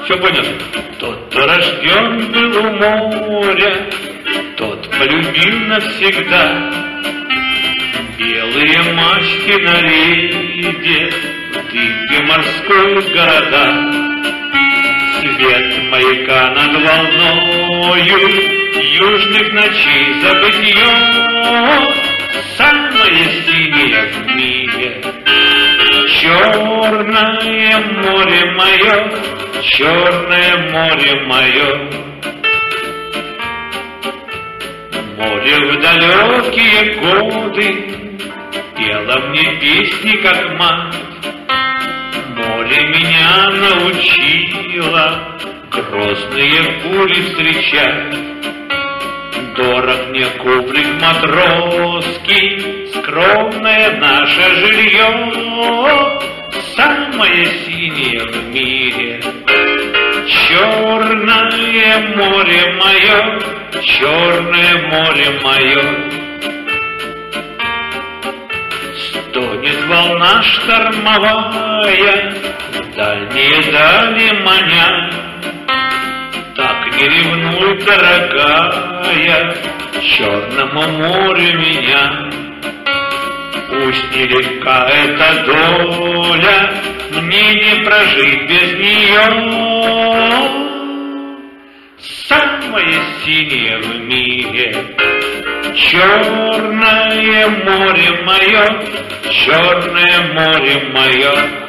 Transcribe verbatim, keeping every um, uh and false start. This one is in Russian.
Все понял? Тот, кто рожден был у моря, тот полюбил навсегда белые мачты на рейде, в дымке морской города. Свет маяка над волною южных ночей забытье, самое синее в мире. Черное море мое, черное море мое. Море в далекие годы пела мне песни, как мать. Море меня научило грозные бури встречать. Дорог мне кубрик матросский, скромное наше жилье, самое синее в мире. Черное море мое, черное море мое. Стонет волна штормовая, дальние дали маня. Так не ревнуй, дорогая, черному морю меня. Пусть нелегка эта доля, мне не прожить без нее. Самое синее в мире. Черное море мое, черное море мое.